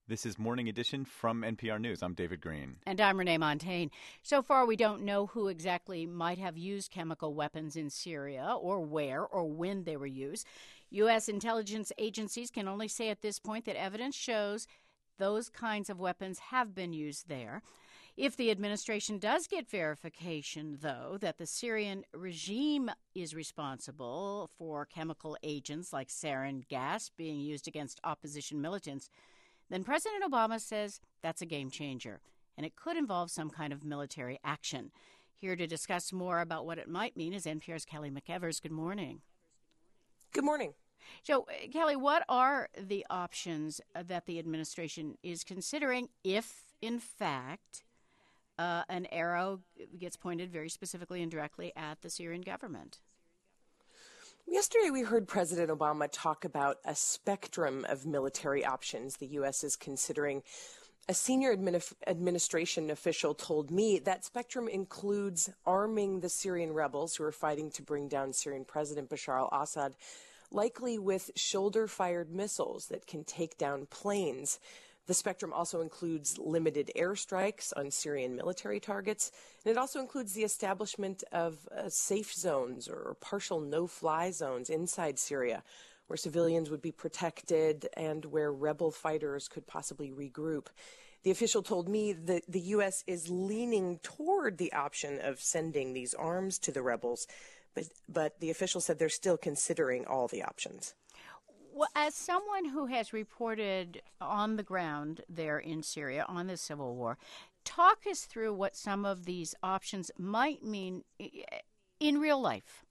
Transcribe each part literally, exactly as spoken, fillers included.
This is Morning Edition from N P R News. I'm David Green. And I'm Renee Montagne. So far, we don't know who exactly might have used chemical weapons in Syria or where or when they were used. U S intelligence agencies can only say at this point that evidence shows those kinds of weapons have been used there. If the administration does get verification, though, that the Syrian regime is responsible for chemical agents like sarin gas being used against opposition militants, then President Obama says that's a game changer, and it could involve some kind of military action. Here to discuss more about what it might mean is N P R's Kelly McEvers. Good morning. Good morning. So, Kelly, what are the options that the administration is considering if, in fact, uh, an arrow gets pointed very specifically and directly at the Syrian government? Yesterday, we heard President Obama talk about a spectrum of military options the U S is considering. A senior administ- administration official told me that spectrum includes arming the Syrian rebels who are fighting to bring down Syrian President Bashar al-Assad, likely with shoulder-fired missiles that can take down planes. The spectrum also includes limited airstrikes on Syrian military targets, and it also includes the establishment of uh, safe zones or partial no-fly zones inside Syria, where civilians would be protected and where rebel fighters could possibly regroup. The official told me that the U S is leaning toward the option of sending these arms to the rebels, but, but the official said they're still considering all the options. Well, as someone who has reported on the ground there in Syria on the civil war, talk us through what some of these options might mean in real life.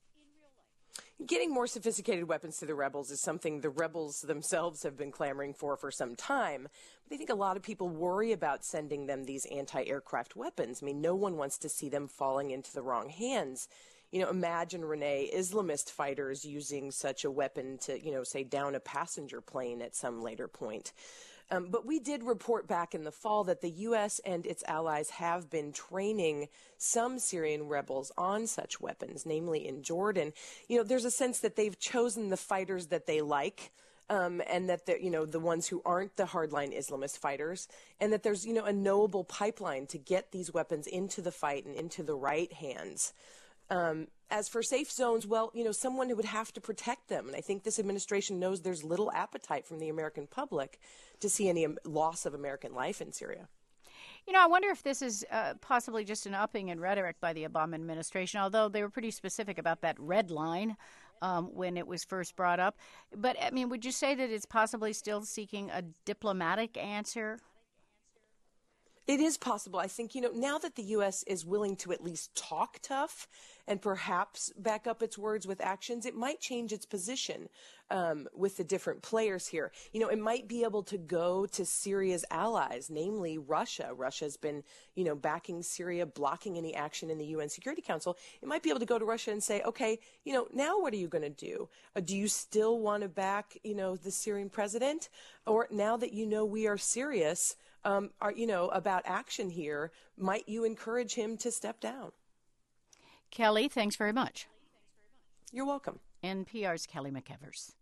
Getting more sophisticated weapons to the rebels is something the rebels themselves have been clamoring for for some time. But I think a lot of people worry about sending them these anti-aircraft weapons. I mean, no one wants to see them falling into the wrong hands. You know, imagine, Renee, Islamist fighters using such a weapon to, you know, say down a passenger plane at some later point. Um, but we did report back in the fall that the U S and its allies have been training some Syrian rebels on such weapons, namely in Jordan. You know, there's a sense that they've chosen the fighters that they like. Um, and that they're, you know, the ones who aren't the hardline Islamist fighters, and that there's, you know, a knowable pipeline to get these weapons into the fight and into the right hands. Um, as for safe zones, well, you know, someone would have to protect them. And I think this administration knows there's little appetite from the American public to see any loss of American life in Syria. You know, I wonder if this is uh, possibly just an upping in rhetoric by the Obama administration, although they were pretty specific about that red line um, when it was first brought up. But, I mean, would you say that it's possibly still seeking a diplomatic answer? It is possible. I think, you know, now that the U S is willing to at least talk tough and perhaps back up its words with actions, it might change its position um, with the different players here. You know, it might be able to go to Syria's allies, namely Russia. Russia's been, you know, backing Syria, blocking any action in the U N Security Council. It might be able to go to Russia and say, okay, you know, now what are you going to do? Uh, do you still want to back, you know, the Syrian president? Or now that you know we are serious, Um, are, you know, about action here, might you encourage him to step down? Kelly, thanks very much. You're welcome. N P R's Kelly McEvers.